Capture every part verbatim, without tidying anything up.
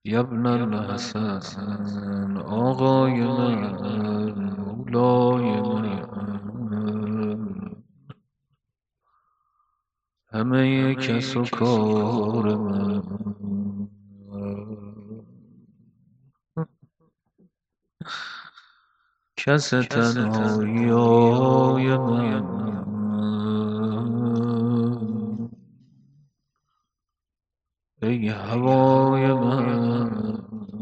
یا ابن الحسن آقای من، مولای من، همه کس و کار من، کس تنهایی های من، ای هوای من،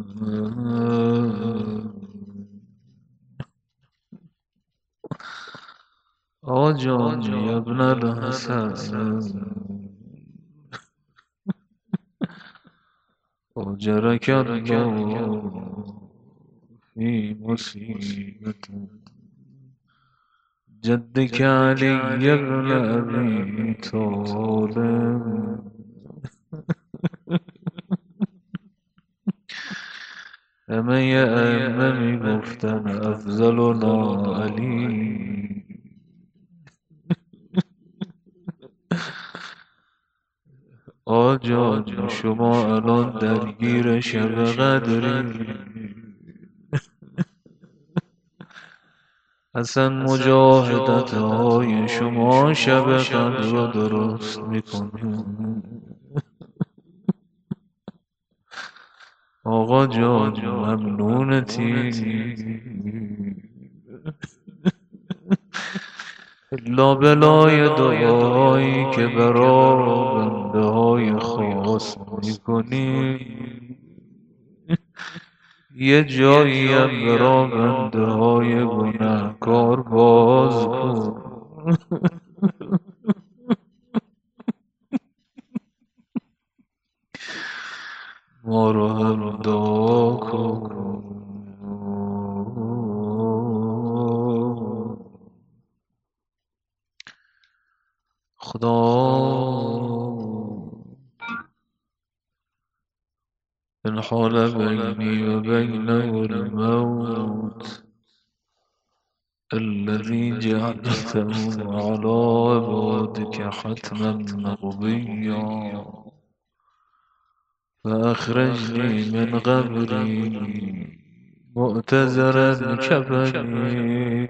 آقا جان یا ابن الحسن أجرك الله في مصيبة جدك علي بن أبي طالب. همه ائمه میگفتن افضلنا علی، آجا شما الان درگیر شب قدری، اصلا مجاهدت های شما شب قدر رو درست میکنه. آقا جان ممنونتی، لابلای دعایی که برا بنده های خاص میکنی، یه جایی هم برا بنده های گناهکار باز کن. ما رو هم دعا کن. خدا إن حال بيني وبينه الموت الذي جعلته على عبادك حتما مقضيا فأخرجني من قبري مؤتزرا كفني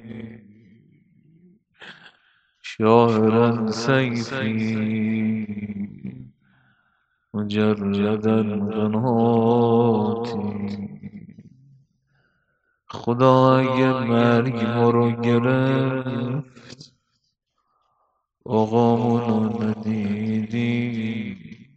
شاهرا سيفي مجردا قناتی. خدا اگه مرگ ما رو گرفت آقامونو ندیدی،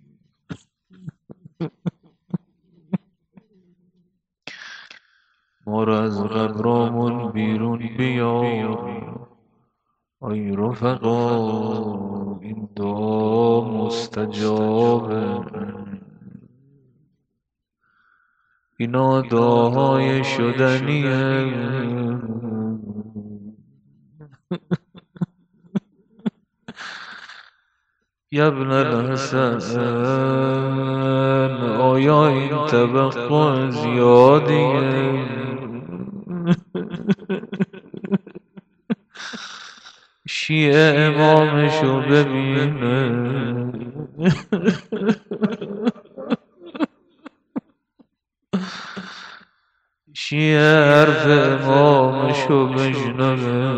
ما رو از قبرامون بیرون بیار. ای رفقا این دعا مستجابه، اینا دعاهای شدنیه. یا ابن الحسن آیا این توقع زیادیه؟ شیعه امامشو ببینه شیعه حرف امامشو بشنوه.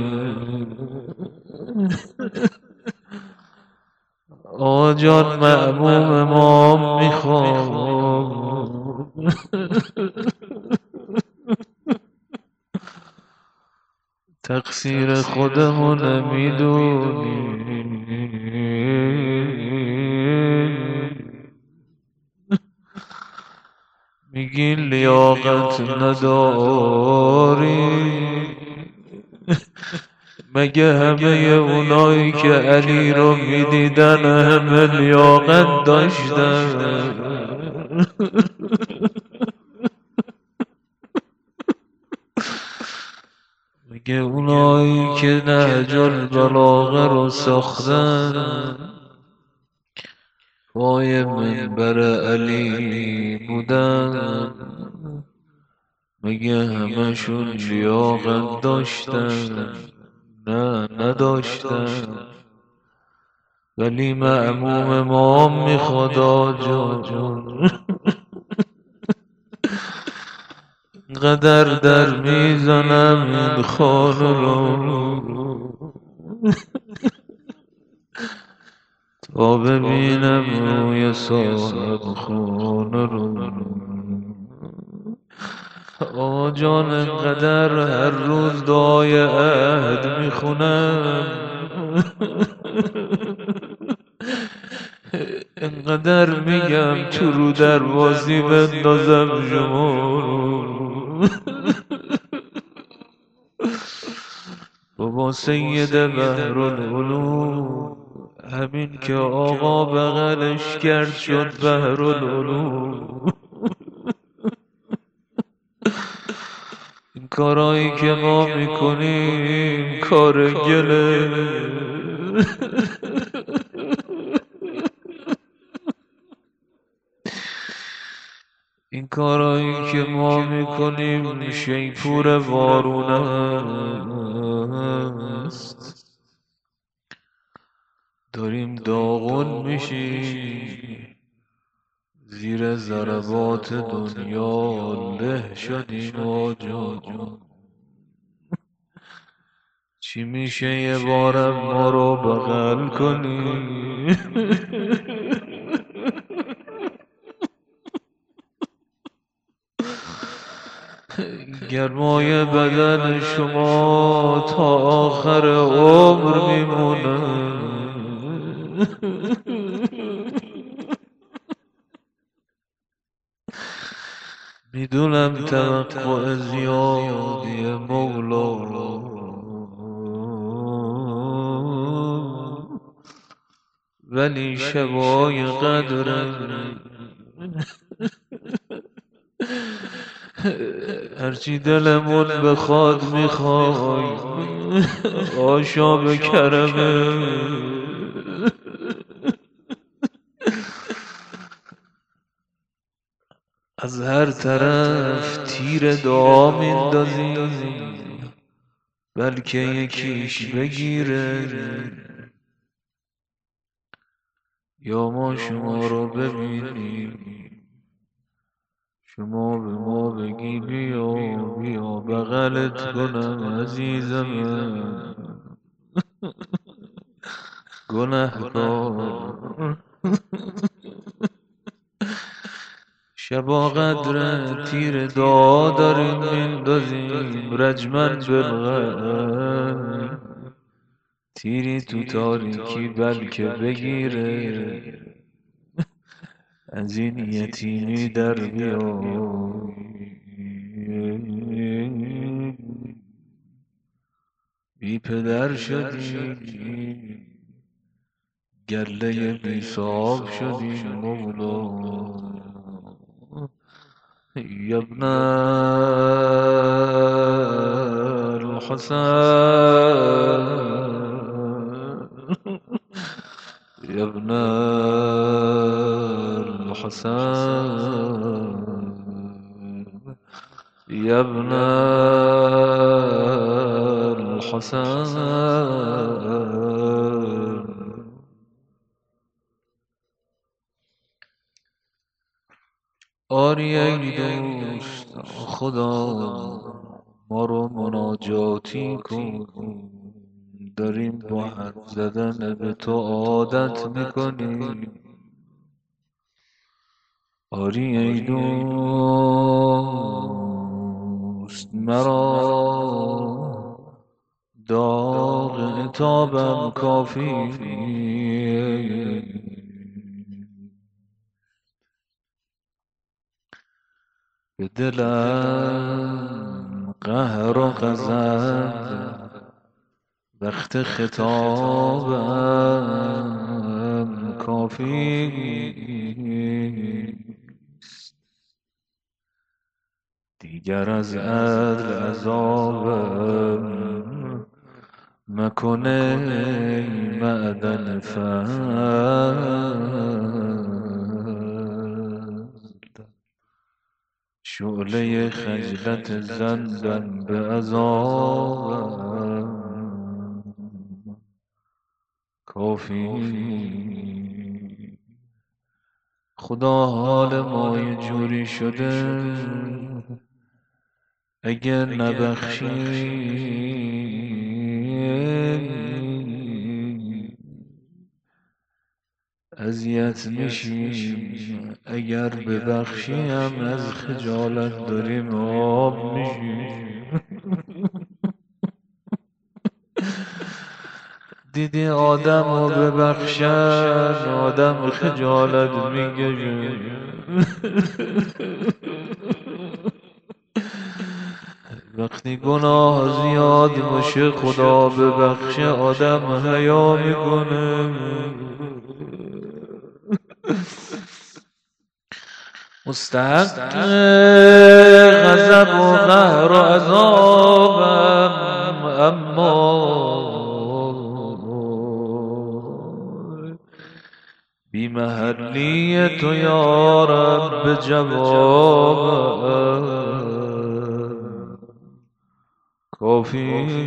آقا جان مأموم امام میخوام، تقصیر خودمون میدونی، میگی لیاقت نداری، مگه همه اونایی که علی رو میدیدن همه لیاقت داشتن؟ مگه اونایی که نهج البلاغه رو ساختن پای منبر علی بودن، مگه همشون لیاقت داشتن؟ نه نداشتن. ولی مأموم امام میخواد آجا قدر در میزنم این خانه رو تا ببینم روی صاحب خانه رو. آقا جان انقدر هر روز دعای عهد میخونم، انقدر میگم تو رو دروازی بندازم شما رو. بابا سید بحرالعلوم همین که آقا بغلش کرد شد بحرالعلوم. این کارایی که ما میکنیم کار گله، این کارایی که ما میکنیم شیپور وارونه است. داریم داغون میشیم زیر ضربات دنیا، له شدیم آجا. چی میشه یه بارم ما رو بغل کنی؟ گرمای بدن شما تا آخر عمر میمونه. میدونم توقع زیادی مولا، ولی شبای قدر هرچی دلمون بخواد میخوای آشا کرمه. از هر طرف تیر دعا میندازیم بلکه یکیش بگیره، یا ما شما رو ببینیم شما به ما بگی بیا بیا بغلت کنم عزیزم گنهکار. شبا قدر تیر دعا داریم میندازیم رجمن بالغیب، تیری تو تاریکی بلکه بگیره از این یتیمی در بیای. بی پدر شدی گله بی صاحب شدی مولا. یا ابن الحسن یا ابن الحسن یا ابن الحسن. آری ای دوست خدا ما رو مناجاتی کن، داریم با حرف زدن به تو عادت میکنیم. آری ای دوست مرا داغ عتابم کافی، به دلم قهر و غضب وقت خطابم کافی، دیگر از عدل عذابم مکنه معدن فضل. شعله خجلت زندم به عذابم کافی. خدا حال ما یه جوری شده اگر نبخشی اذیت میشیم، اگر ببخشیم از خجالت داریم آب میشیم. دیدی آدم رو ببخشن آدم خجالت میگه. وقتی گناه زیاد باشه خدا ببخشه آدم حیا میکنه. مستحق غضب و قهر و عذابم، اما بی محلی تو یا رب جوابم کافی.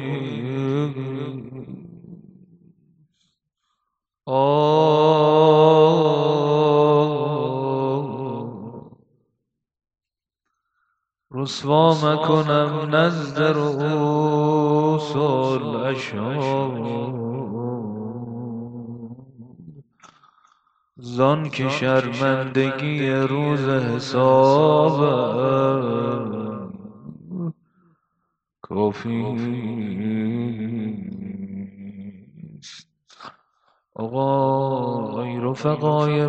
رسوا مکنم نزد رؤوس الاشهاد، زان که شرمندگی روز حسابم کافی. آقا ای رفقای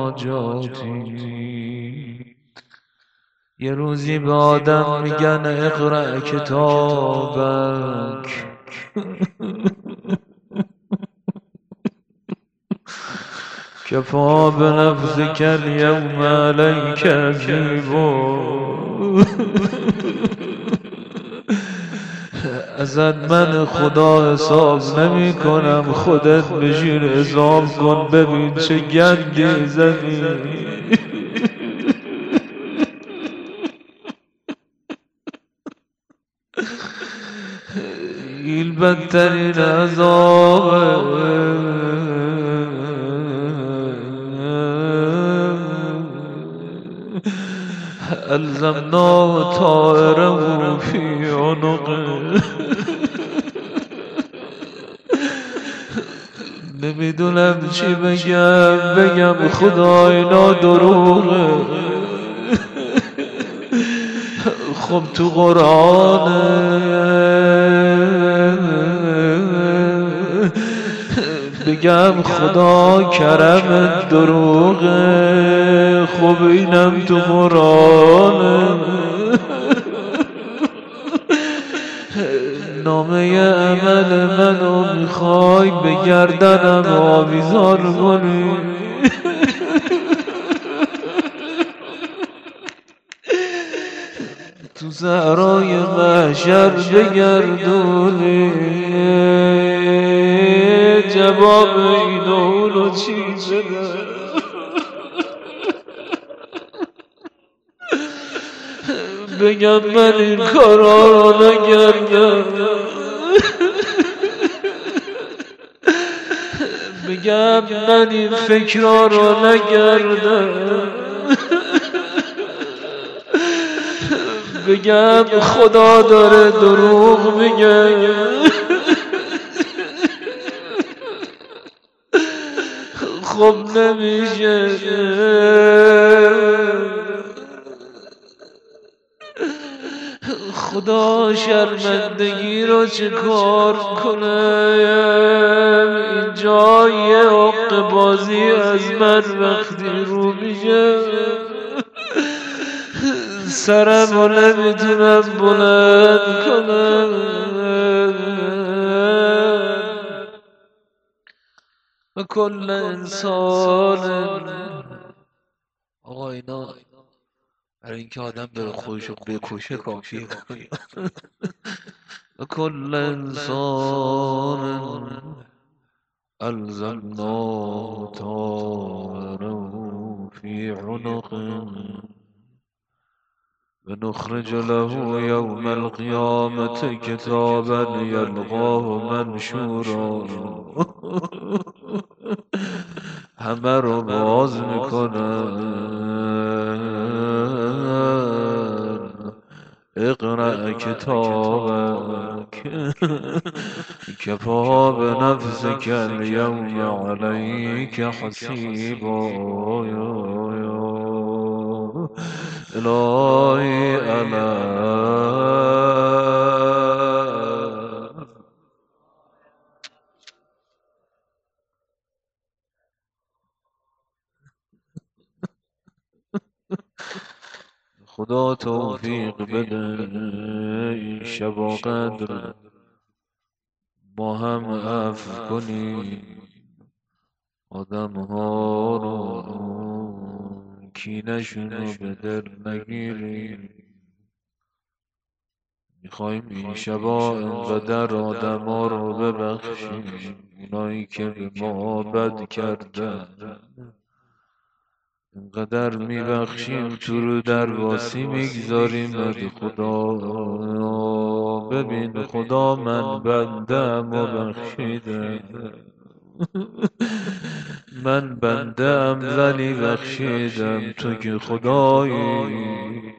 مناجاتی، یه روزی به آدم میگن اقرأ کتابک، کفا بنفسک الیوم علیک حسیبا. ازت من خدا حساب نمی کنم، خودت بشین حساب کن ببین چه گندی زدی. این بدترین عذاب الزمنا طائره فی عنقه. نمیدونم چی بگم، بگم خدا اینا دروغه. خب تو قرآنه، بگم خدا کرم دروغه. خب اینم تو قرآنه. نامه عمل منو میخوای به گردنم آویزان کنی، تو صحرای محشر بگردونی. جواب اینو اونو چی بده؟ بگم من این کارا رو نکردم، بگم من این فکرا رو نکردم، بگم خدا داره دروغ میگه. خب نمیشه، خدا شرمندگی رو چه کار کنم؟ این جای حق بازی از من وقتی رو میشه سرم رو نمیتونم بلند کنم. و کل انسان، آقا اینا برای اینکه آدم بره خودشو بکشه کافیه. و کل انسان الزمنا طائره فی عنقه ونخرج له یوم القیامة کتابا یلقاه منشورا. همه رو باز میکنن اقرأ کتابک کفا بنفسک اليوم علیک حسیبا الهی الا خدا توفیق بده این شب و قدر با هم عفو کنی آدم ها رو کینشون رو به دل نگیری میخوایم این شبا انقدر آدم ها رو ببخشیم اونایی که به ما بد کردن انقدر میبخشیم تو رو در واسی میگذاریم ای خدا ببین خدا من بندم و بخشیدم من بندم ولی بخشیدم تو که خدایی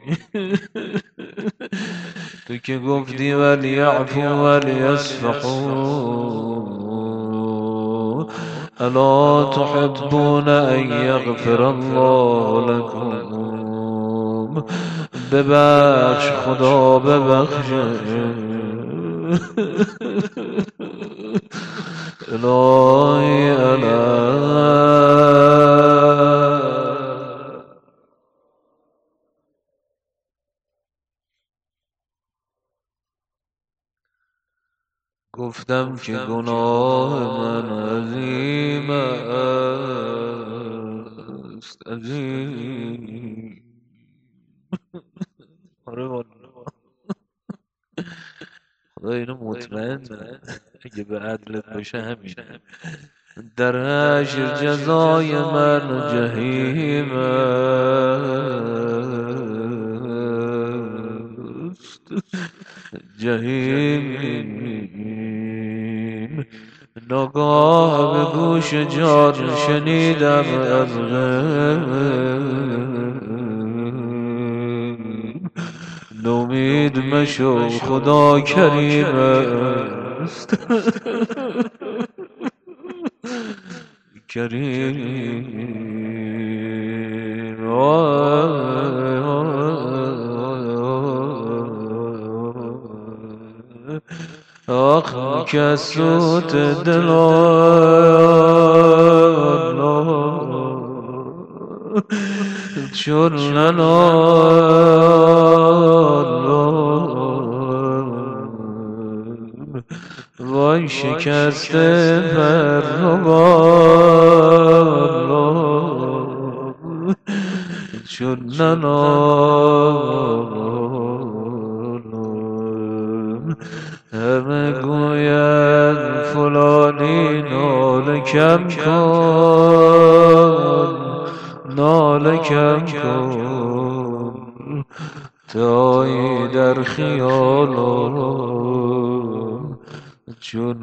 تو که گفتی ولی عفو ولی اصفحو الا تحبون ان یغفر الله لكم ببخش خدا ببخش الهی الا گفتم که گناه من عظیم است عظیم آره والله خدا اینو مطمئن اگه به عدلت باشه همین در حشر جزای من جهیم است جهیم ناگاه به گوش جان شنیدم از غیب نومید مشو خدا کریم است کریم آخ که سوت دلان چون ننان وای شکسته پرنگان چون ننان همه گوید فلانی ناله کم کن ناله کم کن تایی در خیالم چون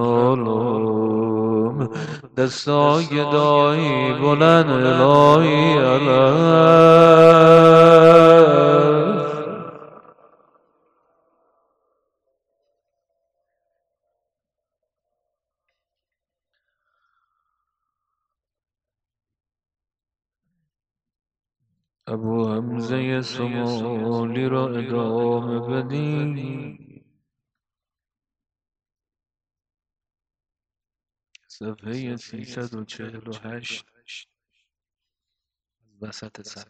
ننالم دستای دایی بلند الهی علم ابو حمزه سمالی را ادامه بدیم صفحه سیصد و چهل و هشت وسط صفحه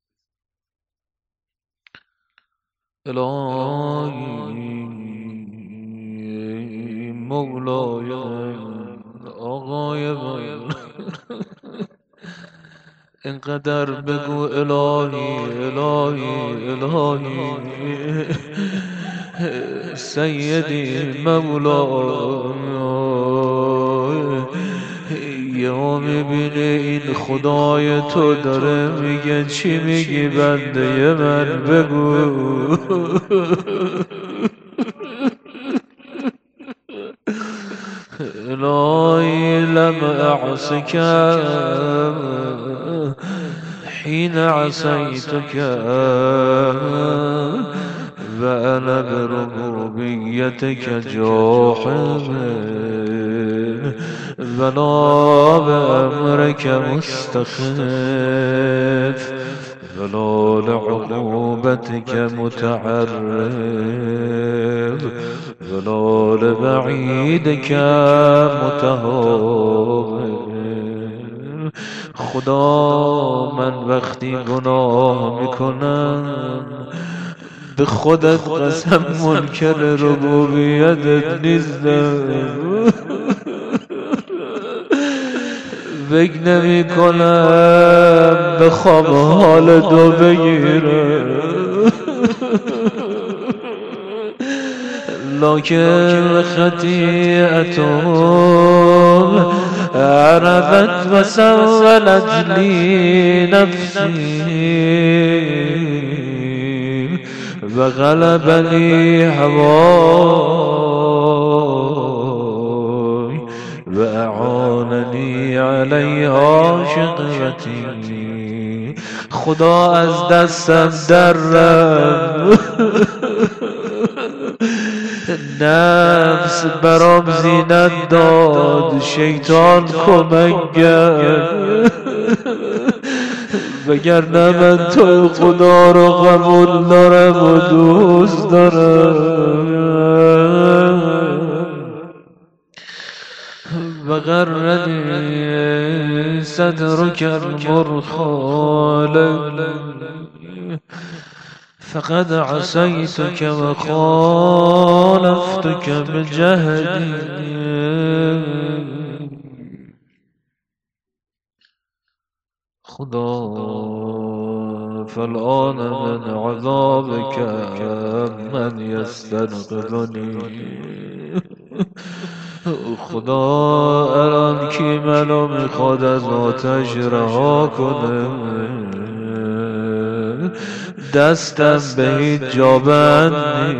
الهی مولای آقای من اینقدر بگو الهی الهی الهی سیدی مولای یا میبینه این خدای تو داره میگه چی میگی بنده من بگو الهی لم اعصك حين عصيتك وأنا بربوبيتك جاحد ولا بأمرك مستخف ولا لعقوبتك متعرض ولا لبعيدك متهاب. خدا من وقتی گناه میکنم به خودت قسم منکر ربوبیتت نیستم. فکر نمی کنم به خواب حال تو بگیرم، لکن خطیئتون عرفت و سولت لی نفسی و غلبنی هوای و اعاننی علیها شقوتی. خدا از دستم در رفت، نفس برام زینت داد، شیطان کمک کرد، وگرنه من تو خدا رو قبول دارم و دوست دارم. وغرني صدرك المرخال فقد عصيتك وخالفتك بجهدي. خدا فالآن من عذابك من يستنقذني. خدا الان کی منو میخواد از آتش رها کنه؟ دستم به هیچ جا بند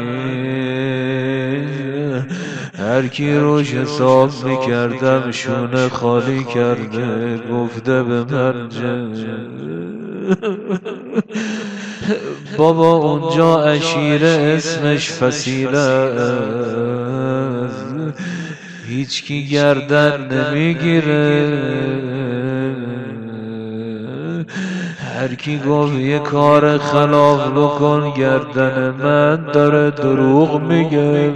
نیست، هر کی روش حساب میکردم شونه خالی کرده، گفته به من بابا اونجا عشیره اسمش فسیله است، هیچ کی گردن نمیگیره. هر کی گفت یه کار خلاف بکن گردن من داره دروغ میگه.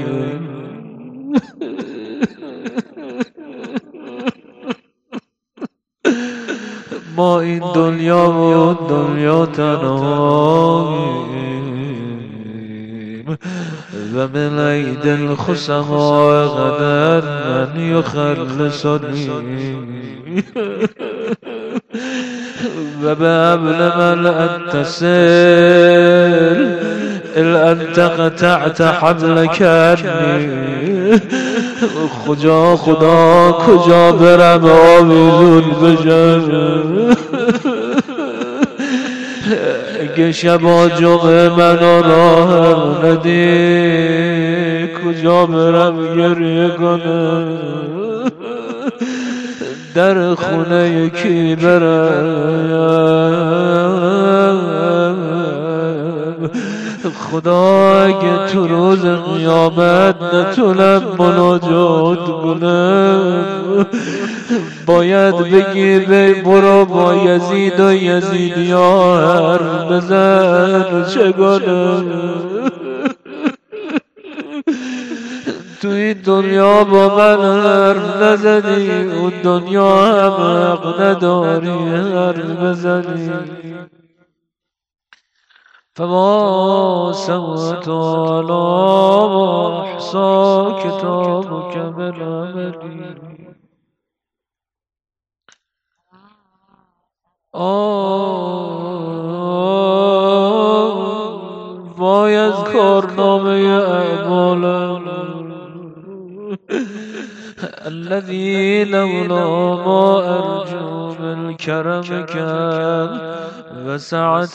ما این دنیا و دنیا تنهاییم و من عید الخصماء غدا من یخلصنی و به ابن من اتصل انت قطعت حبلک عنی. خدا خدا کجا برم آویزون بشم؟ اگه شبا جمعه منو راه ندی کجا برم گریه کنم؟ در خونه یکی برم؟ خدا اگه تو روز قیامت نتونم مناجات کنم، باید بگی برو با یزید و یزیدی ها حرف بزن. چه کنم؟ تو این دنیا با من حرف نزدی، اون دنیا هم حق نداری حرف بزنی. فما سوت على ما احصى كتابك من عملي. آه وای از کارنامه اعمالم الذي لولا ما ارجو من کرمك و سعت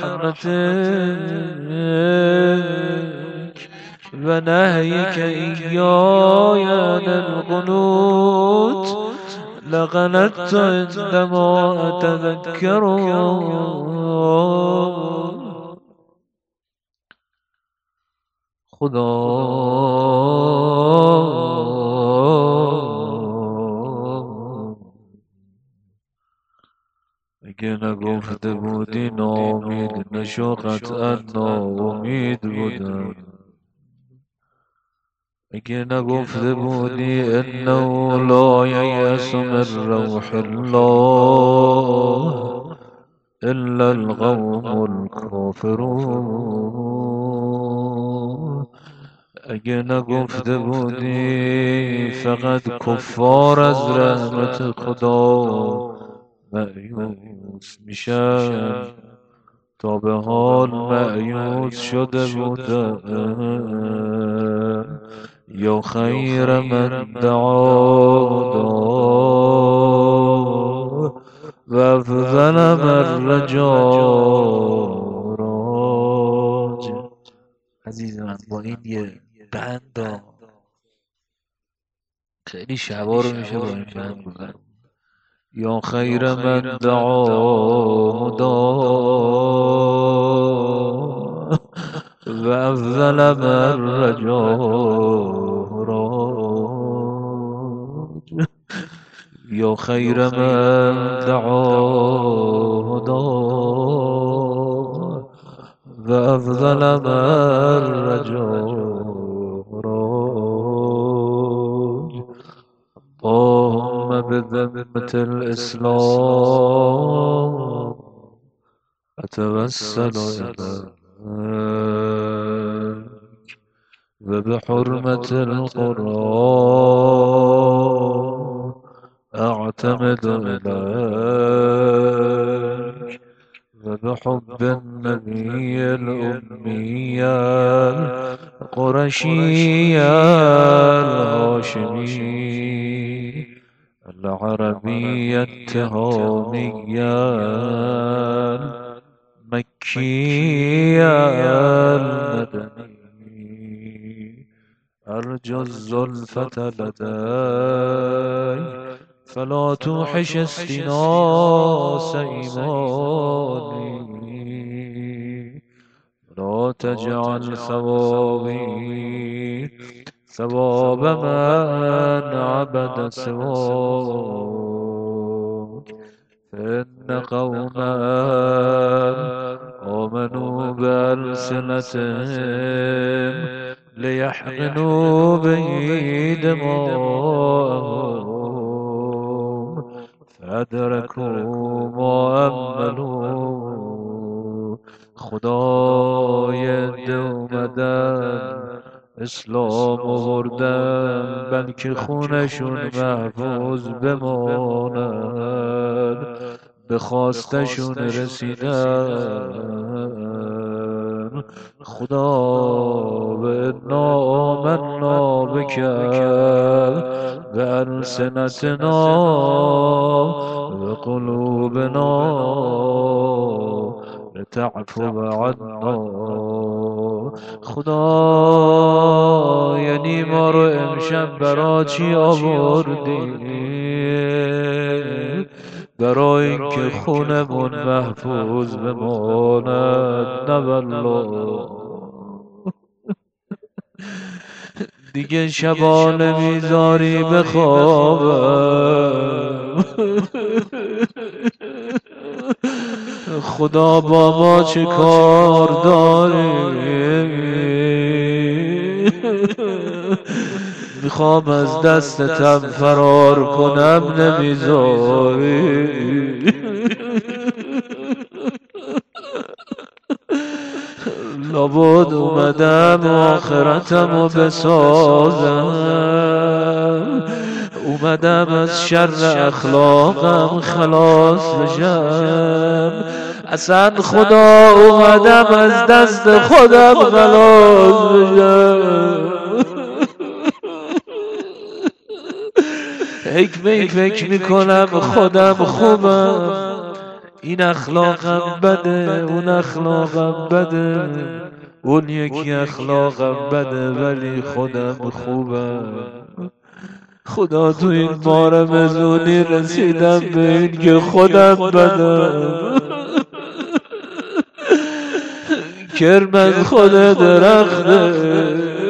رحمتك و نهیك ایای عن القنوت لقنطت عندما اتذكر. خدا اگه نگفته بودی ناامید نشو، قطعا ناامید بودم. اگه نگفته بودی انه لا ییأس من روح الله الا القوم الكافرون، اگه نگفته بودی فقط کفار از رحمت خدا مأیوس میشن، تا به حال مأیوس شده بودم. یا خیر من دعا و افضل من رجا راج. عزیزان با این یه بند خیلی شبا رو میشه با این بند بودن. یا خیر من دعا و افضل من رجا راج. یا خیر من دعا و افضل من رجا راج. اللهم بذمة الإسلام أتوسل إليك وبحرمة القرآن أعتمد إليك وبحب النبي الأمي القرشي الهاشمي العربي التهامي المكي المدني، أرجو الزلفة لدي فلا توحش استناس إيماني، لا تجعل ثوابي ثواب من عبد سواك، فإن قوما آمنوا بألسنتهم ليحقنوا به دماءهم فأدركوا ما أملوا. خدای ده اومدن اسلام آوردن، بلکه خونشون محفوظ بماند، به خواستشون رسیدن. خدا به آمنا بک و السنتنا و قلوبنا لتعفو عنا. خدا یعنی ما رو امشب برا چی آوردی؟ برای اینکه خونمون محفوظ بماند. نه والله دیگه شبانه میذاری بخوابم. خدا با ما چه کار داری؟ میخوام از دستتم فرار کنم نمیذاری. لابد اومدم آخرتمو بسازم، اومدم از شر اخلاقم خلاص بشم. اصلا خدا اومدم از دست خودم خلاص بشم. حکمه فکر میکنم خودم خوبم، این اخلاقم بده اون اخلاقم بده، اون یکی اخلاقم بده ولی خودم خوبم. خدا تو این بار مزونی رسیدم به این که خودم بدم. کرم از خود درخته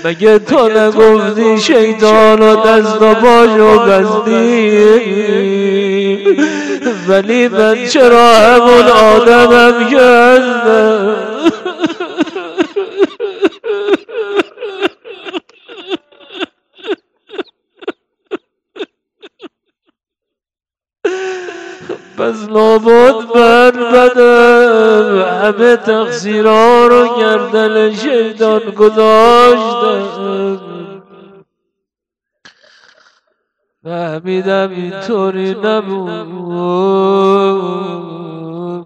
مگه تو نگفتی شیطان و دست و پاشو بستیم؟ ولی من چرا همون آدمم که هستم؟ پس لابد من بدم همه تقصیرها رو گردن شیطان گذاشتم. فهمیدم اینطوری نبود.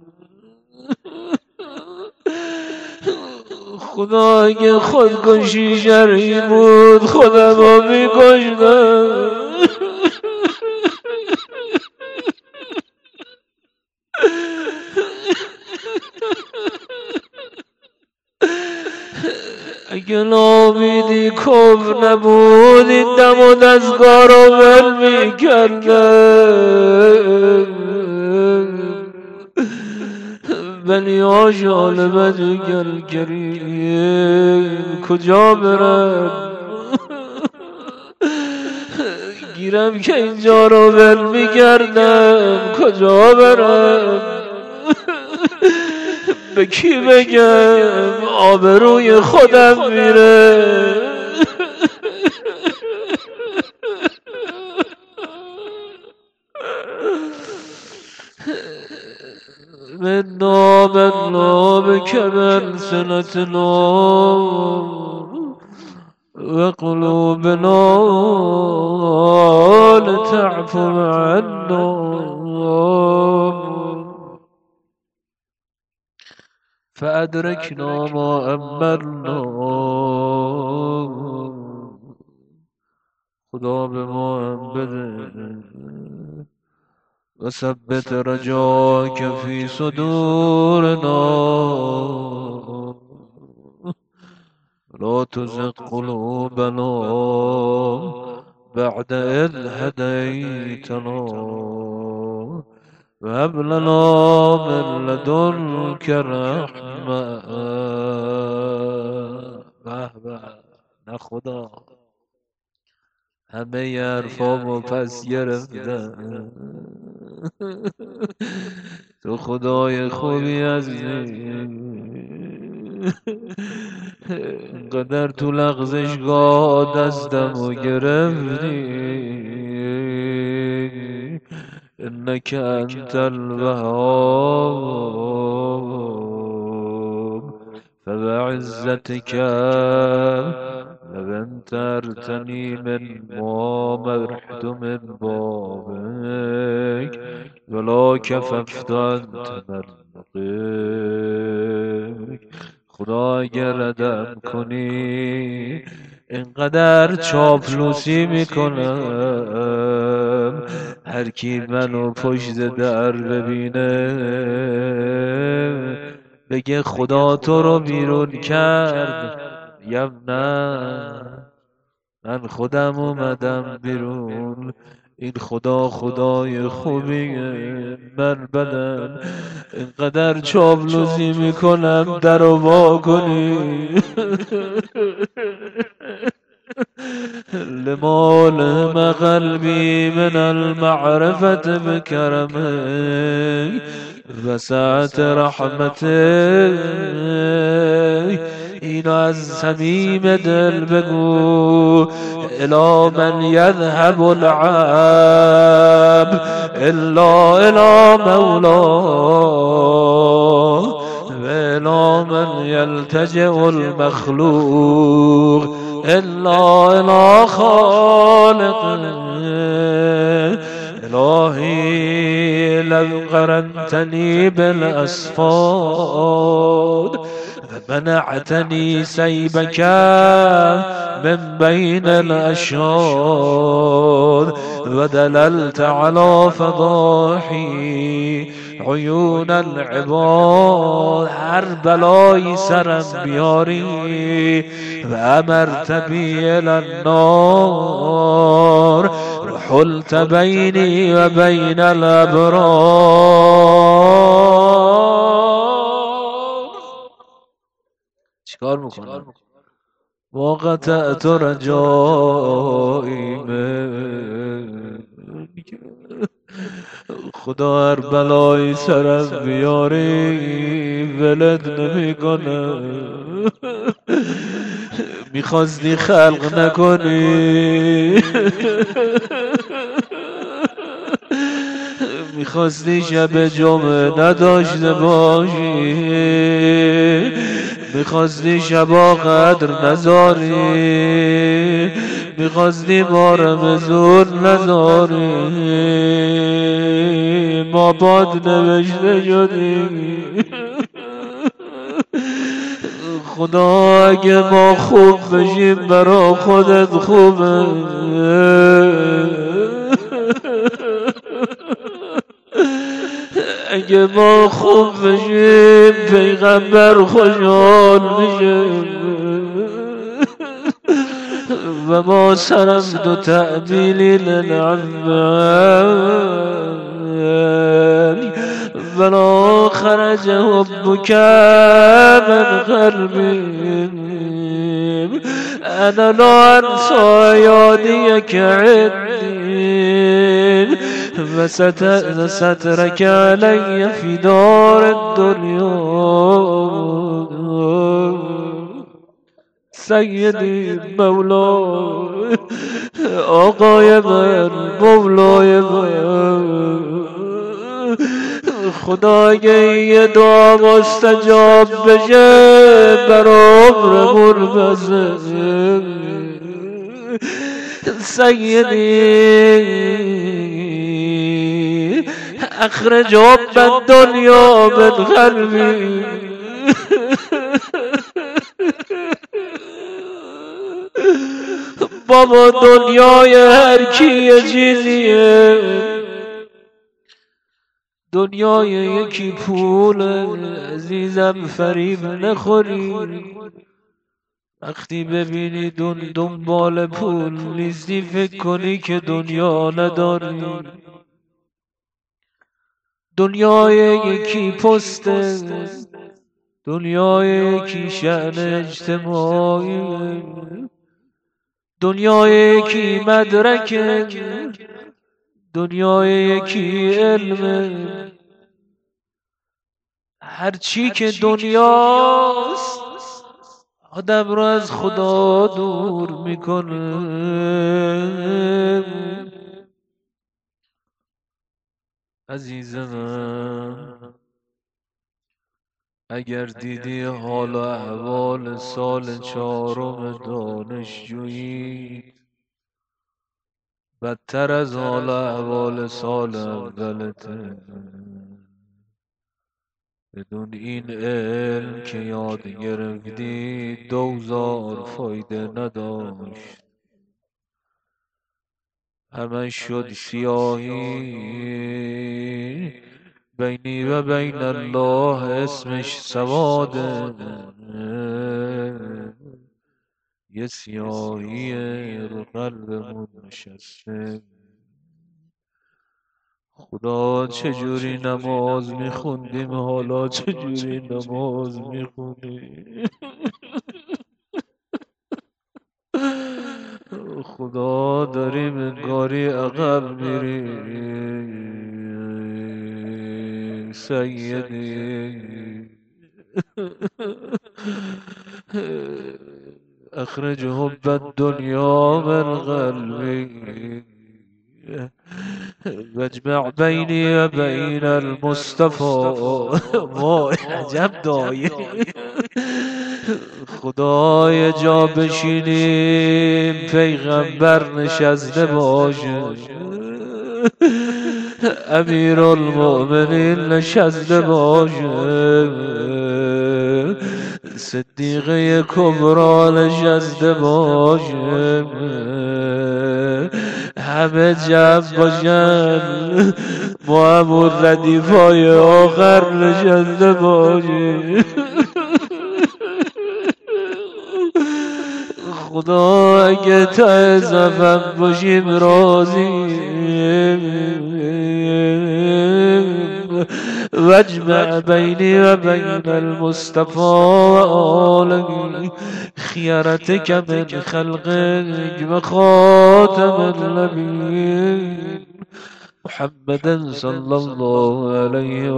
خدا اگه خودکشی شرعی بود خودم رو میکشتم. اگه نامیدی کفر نبود این دم و دستگاه رو ول میکردم. ولی آشال بدو گرگریم کجا برم؟ گیرم که اینجا رو ول میکردم کجا برم؟ به کی بگم؟ آبروی خودم میره. من نام الله بكمل سنتنا وقلوبنا لتعفو عنا فأدركنا ما أملنا. خدا به ما هم بده وثبت رجاك في صدورنا لا تزغ قلوبنا بعد إذ هديتنا وهب لنا من لدنك رحمة. به به نه خدا همه حرفامو پس گرفتن. تو خدای خوبی هستی. اینقدر تو لغزشگاه دستمو گرفتی. انك انت الوهاب فبعزتك لن ترتني من ما مرحت من بابك ولا كففت انت من رقيك. خدا اگر ردم کنی اینقدر چاپلوسی میکنم هر کی منو پشت در ببینه بگه خدا تو رو بیرون کرد. یم نه من خودم اومدم بیرون. این خدا خدای خوبیه من بدم اینقدر چاپلوسی میکنم درو وا کنی. لما لهم قلبي من المعرفة بكرمك وسعت رحمتك. اینو از صمیم دل بگو. الی من یذهب العبد الا الی مولاه و الی من یلتجئ المخلوق الا الی خالقه. الهی لو قرنتنی بالاسفاد منعتني سيبك من بين الأشهاد ودللت على فضاحي عيون العباد. هر بلای سرم بیاری و امرت بی الى النار وحلت بینی و بین الابرار. چیکار میکنم؟ وقطعت رجایی من خدا هر بلایی سرم بیاری ولد نمی کنم میخواستی خلق نکنی میخواستی شب جمعه نداشته باشی میخواستی شبا قدر نذاری میخواستی مارم زور نذاری ما باد نوشته شدی خدا اگه ما خوب بشیم برا خودت خوبه اگه ما خوب بشیم پیغمبر خوشحال میشه و ما سرم دو تعمیلی للعمال ولا خرج حبك من قلبي أنا لا أنسى يديك عندي وسترك علي في دار الدنيا سيدي مولاي آقای من مولای من خدا اگه یه دعا مستجاب بشه بر عمرمون بزه سیدی اخرج حب الدنیا من قلبی بابا دنیای هر کی یه چیزیه دنیای یکی پول عزیزم فریب نخوری وقتی ببینی دون دنبال پول نیستی فکر کنی که دنیا نداری دنیای یکی پسته دنیای یکی شأن اجتماعی دنیای یکی مدرکه دنیای یکی علم هرچی که دنیاست آدم را از خدا دور میکنه عزیزم اگر دیدی حال و احوال سال چهارم دانشجویی بدتر از حال و احوال سال اولته بدون این علم که یاد گرفتی دوزار فایده نداشت همه شد سیاهی بینی و بین الله اسمش سواده یه سیاهی رو قلبمون نشسته خدا چجوری نماز میخوندیم حالا چجوری نماز میخونیم خدا داریم انگاری عقب میریم سیدی اخرج حب الدنیا من قلبی واجمع بینی و بین المصطفى وای عجب دایه خدای جا بشینیم پیغمبر نشسته باشه امیر المؤمنین نشسته باشه صدیقه کبرا نشسته باشه همه جمع باشن محمود ردیفای آخر نشسته باشه خدا اگه ته زفم باشیم راضی واجمع بيني وبين المصطفى وآله خيرتك من خلقك وخاتم النبيين محمد صلى الله عليه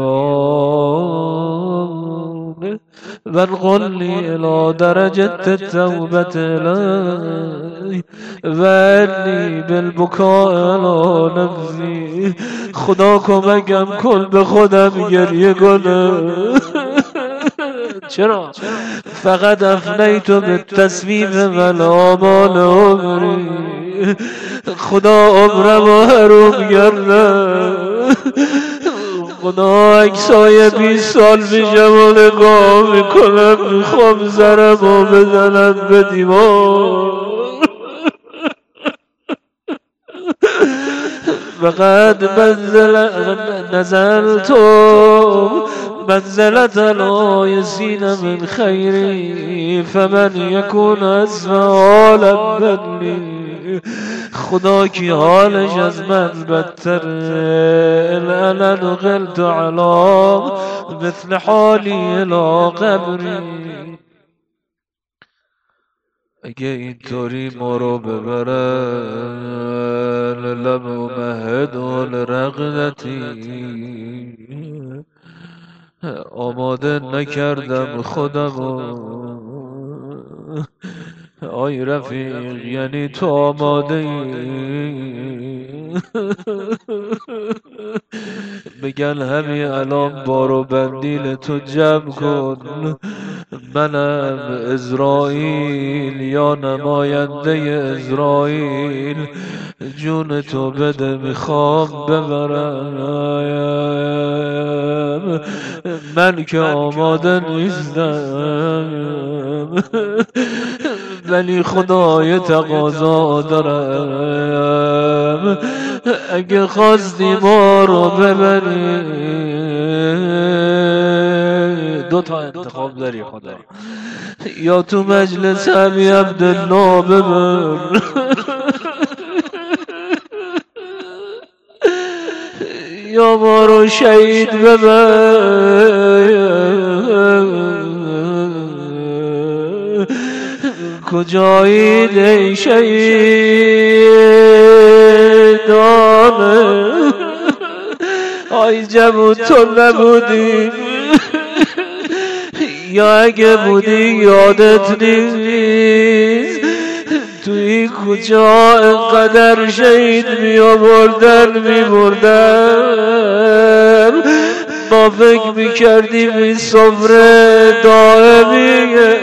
وآله وانقلني إلى درجة التوبة إليه وأني بالبكاء على نفسي خدا کمکم کن به خودم گریه کنم. چرا؟ فقط افنیت بالتصویب والآمال عمری خدا عمرم حروم گردم. خدا اکسای بیست سال پیشم و نگاه میکنم میخوام زرم و بزنم به دیوار. فقد منزل نزلت منزلة الآيسين من خيري فمن يكون أسفل مني خدا کی حالش از من بدتر انا نقلت على مثل حالی الى قبری. اگه اینطوری ما رو ببرن لم امهد لرغدتی آماده نکردم خودمو. آی رفیق یعنی تو آماده ای؟ بگن همین الان بارو بندیل تو جمع کن منم ازرائیل یا نماینده ازرائیل جون تو بده میخوام ببرم. من که آماده نیستم ولی خدای تقاضا دارم اگه خواستی ما رو ببری. دو تا انتخاب داری خدا، یا تو مجلس ابی عبدالله ببر یا ما رو شهید ببر. کجایید ای شهیدانه آی جمع تو نبودی یا اگه بودی یادت نیست توی کجا انقدر شهید می آوردن می بردن ما فکر می کردیم این صفره دائمیه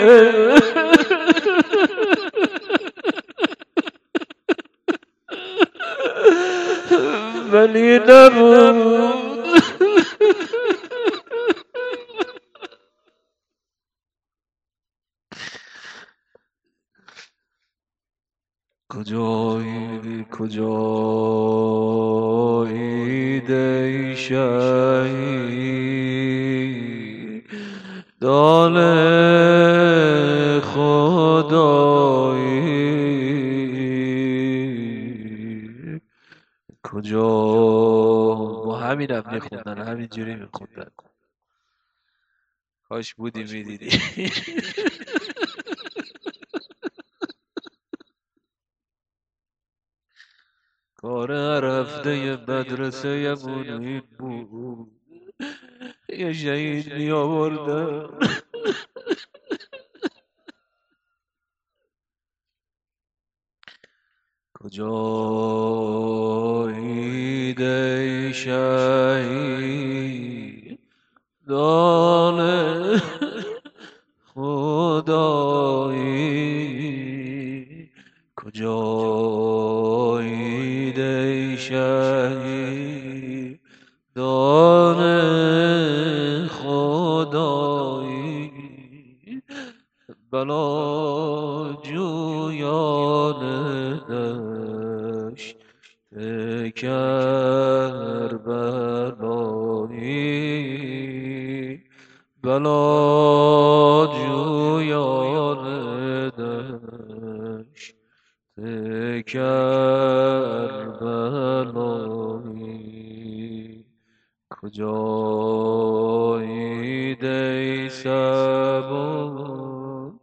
ولی نبود. کجایی کجایی ای شهید دال خدایی کجا. با همین هم میخوندن همین جوری میخوندن. کاش بودی میدیدی. کار هر هفته مدرسه یمون این بود یه شهید می آوردن. کجایید ای شهید دان خدایی کجایید ای شهید دان خدایی بلا جویان دشت کربلایی بلا جویان دشت کربلایی کجا سبون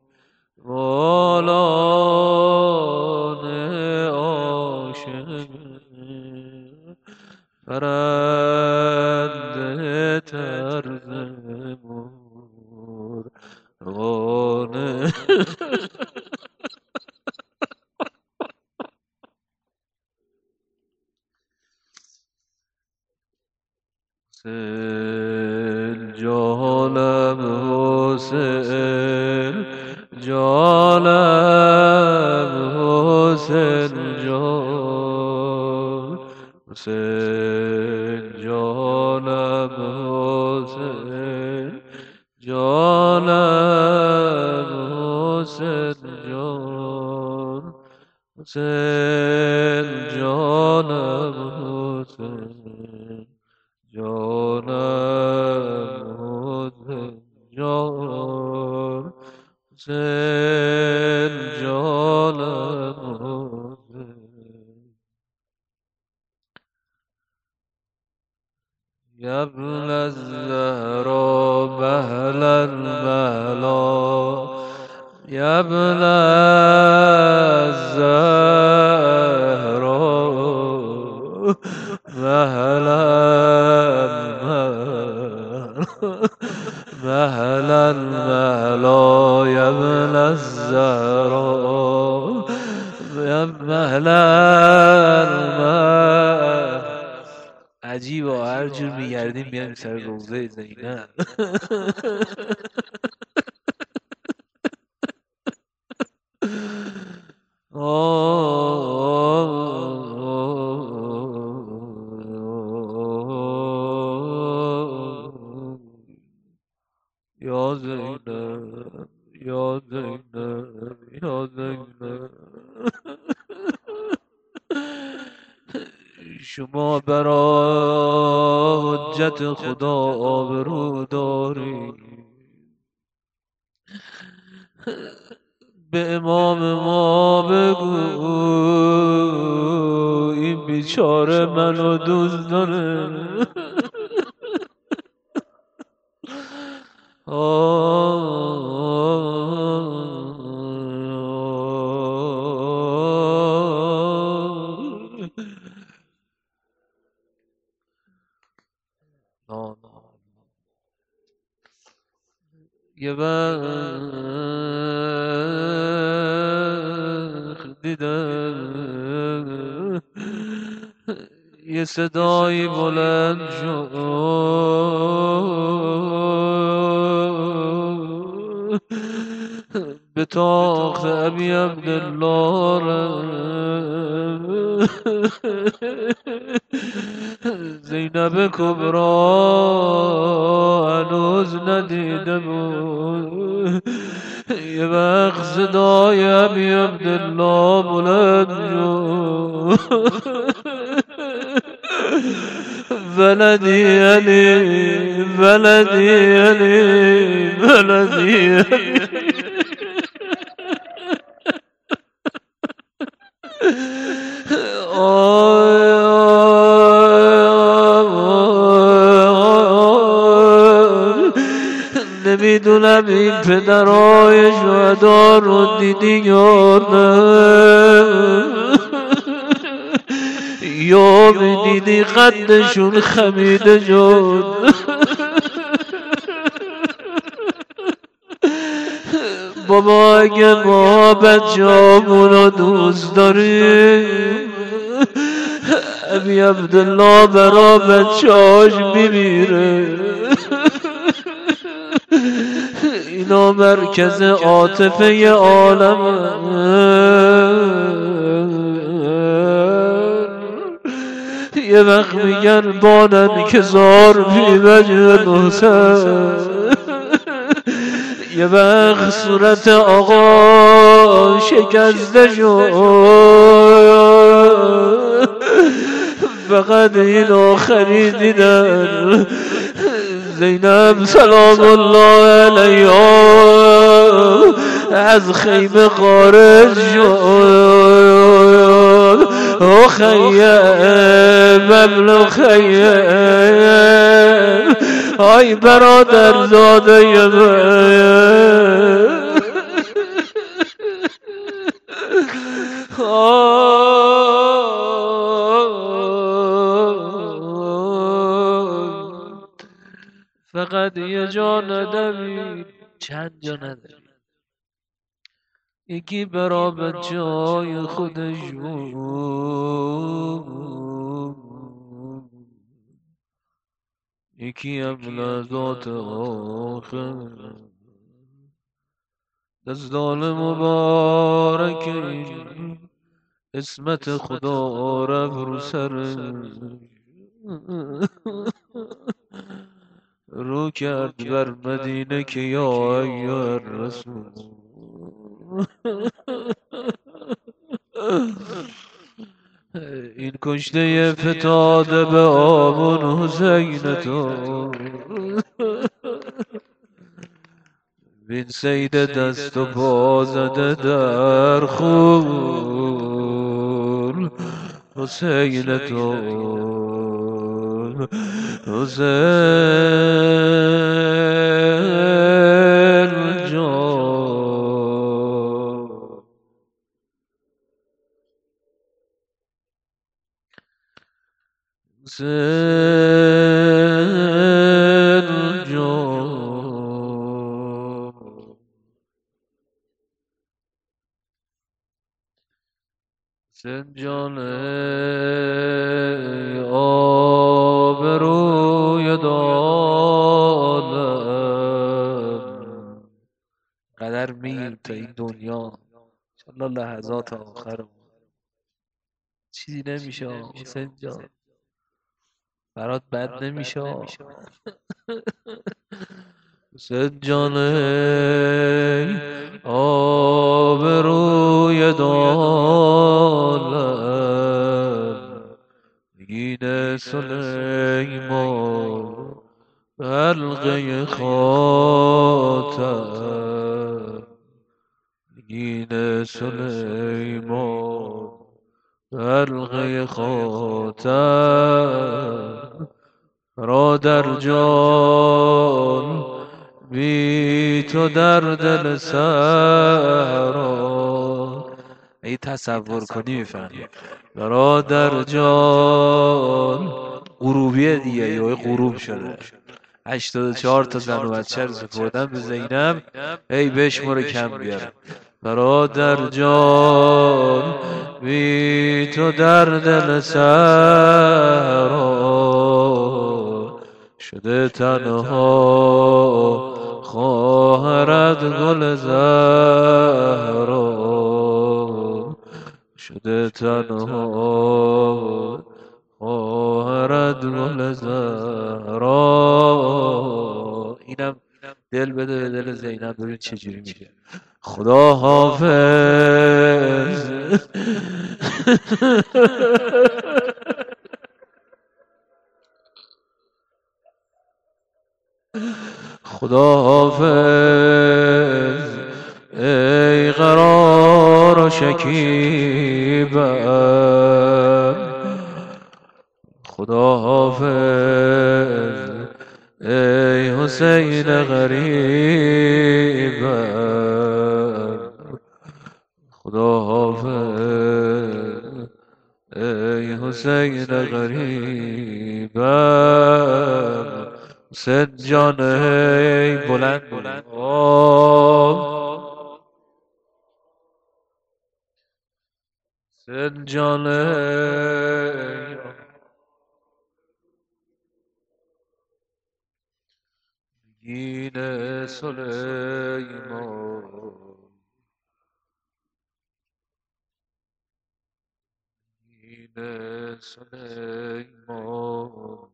والان عاشق پرنده طرز مرغان حسین جانم حسین جانم حسین جان حسین جانم حسین جانم حسین جان حسین جانم حسین جانم حسین جان حسین جانم حسین یا ابن الزهرا مهلا مهلا یا ابن الزهرا مهلا مهلا مهلا یا ابن الزهرا مهلا مهلا. عجیبه هر جور میگردیم میام سر روضه زینب. یا زینب یا زینب یا زینب شما برای حجت خدا آبرو داری، به امام ما بگو این بیچاره منو دوست داره. یه وقت دیدم یه صدایی بلند شد به تاخت ابی عبدالله زینب کبرا هنوز ندیده بود. یه وقت صدای ابی عبدالله بلند شد ولدی علی ولدی علی ولدی علی. نمیدونم این پدرای شهدا رو دیدی یا نه، یا میدیدی قدشون خمیده شد. بابا اگه ما بچه همونو دوست داریم ابی عبدالله برا بچه هاش میمیره. اینا مرکز عاطفه عالم، یه وقت میگن بانن که زار بی وجه حسین، یه وقت صورت آقا شکسته شد، فقط این آخری دیدن زینب سلام الله علیها از خیمه خارج شد. اخیم ابن خیم آی برادر زاده من فقط یه جا نداری، چند جا نداری، یکی برا به جای خودش بود، یکی هم لحظات آخر دستان مبارک این اسمت خدا رفت رو سر رو کرد بر مدینه که یا ایها الرسول این کشته فتاده به آبون حسین تو وین سید دست و پا زده در خون حسین تو حسین جان حسین جان حسین جان ای آبروی دادم قدر میر تا این دنیا انشالله لحظات آخر چیزی نمیشه حسین جان، برات بد نمیشه حسین جان ای آبروی دارم نگین سلیمان حلقه خاتم نگین سلیمان حلقه خاتم برادر جان بی تو در دل صحرا ای تصور کنی میفهمی برادر جان غروبیه دیگه یا غروب شده هشتاد و چهار تا زن و بچه رو سپردن به زینب ای بشمار کم بیاره برادر جان بی تو در دل صحرا شده تنها خواهرت گل زهرا شده تنها خواهرت گل زهرا اینم دل بده به دل زینب ببین چجوری میشه خدا حافظ خدا حافظ ای قرار و شکیبم خدا حافظ ای حسین غریبم خدا حافظ ای حسین غریبم حسین جان ای بلند بلند حسین جان ای نگین سلیمان نگین سلیمان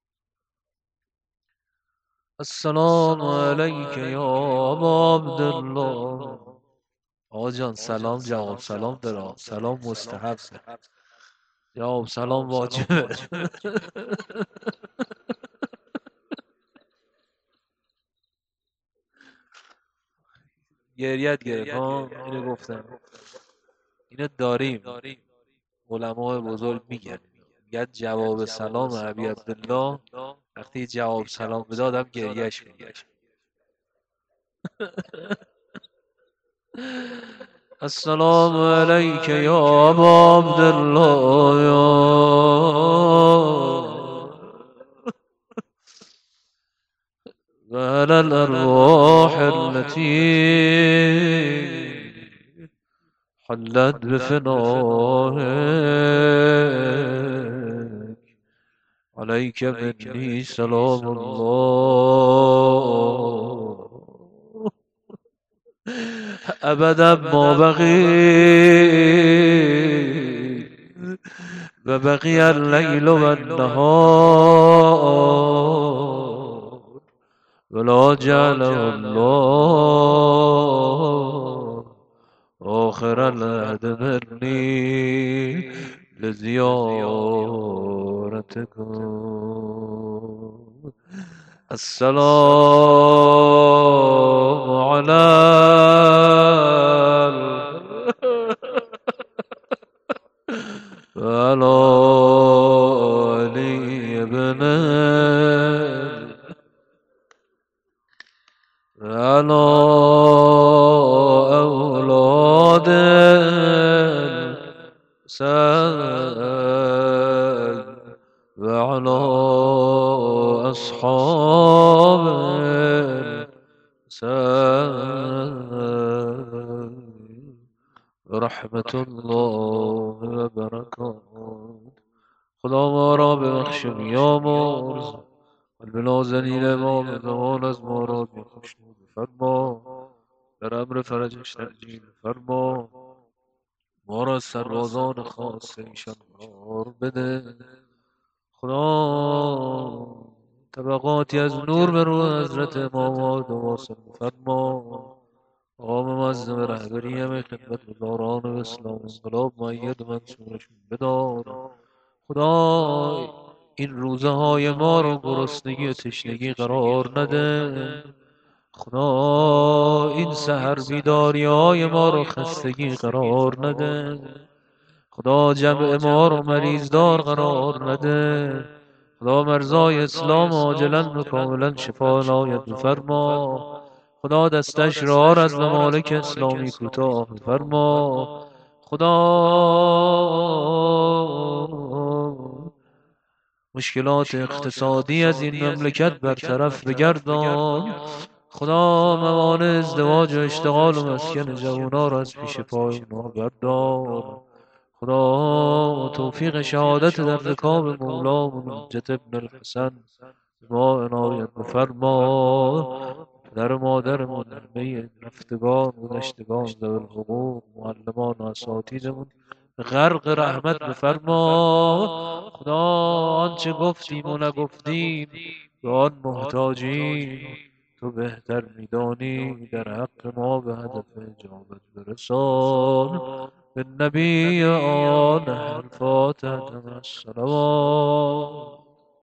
السلام علیک یا ابا عبدالله آقا جان سلام جواب سلام دارم سلام مستحب جواب سلام واجبه گریت گرفت ها اینو گفتم اینو داریم علماء بزرگ میگن میگن جواب سلام ابی عبدالله وقتی جواب سلام بدادم گریهش میگشت. السلام علیک یا ابا عبدالله و علی الارواح التي حلت بفنائك عليك مني سلام الله ابدا ما بقي و بقي الليل والنهار ولا جعله الله آخر العهد مني لزيارتكم. السلام على وعلى علي ابن على أولاد الحسين وعلى أصحاب الحسين رحمة الله وبركاته. خدا ما را ببخش و بیامرز، قلب نازنین ما به زمان از ما را خوشنود فرما، در امر فرجش تأجیل فرما، ما را سربازان خاص ایشان قرار بده. خدا طبقاتی از نور به روح حضرت امام واسم فرما. آقام معظم رهبری همه خدمت گزاران و اسلام انقلاب مؤید منصورشون بدار. خدا این روزه های ما رو گرسنگی و تشنگی قرار نده. خدا این سحر بیداری های ما رو خستگی قرار نده. خدا جمع ما رو مریض دار قرار نده. خدا مرزای اسلام عاجلا و کاملا شفا عنایت بفرما. خدا دستش را از ممالک اسلامی کوتاه فرما. خدا مشکلات اقتصادی از این مملکت برطرف بگردان. خدا موانع ازدواج و اشتغال و مسکن جوانا را از پیش پای اونا بردار. خدا توفیق شهادت در رکاب مولا و حجت ابن الحسن ما عنایت بفرما. پدر و مادرمون، همه رفتگان و گذشتگان، ذوی الحقوق، معلمان و اساتیدمون غرق رحمت بفرما. خدا آنچه گفتیم و نگفتیم به آن محتاجیم، تو بهتر میدانی. در حق ما به هدف اجابت برسان. به نبی آن الفاتحة الصلوات.